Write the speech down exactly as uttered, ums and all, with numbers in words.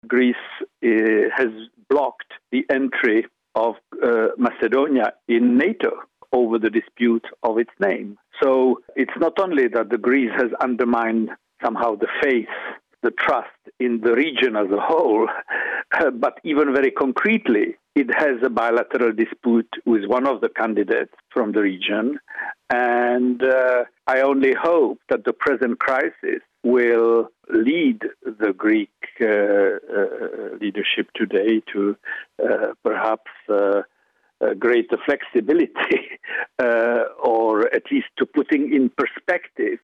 Greece uh, has blocked the entry of uh, Macedonia in NATO over the dispute of its name. So it's not only that the Greece has undermined somehow the faith, the trust in the region as a whole, uh, but even very concretely, it has a bilateral dispute with one of the candidates from the region. And uh, I only hope that the present crisis will lead the Greek uh, uh, leadership today to uh, perhaps uh, uh, greater flexibility uh, or at least to putting in perspective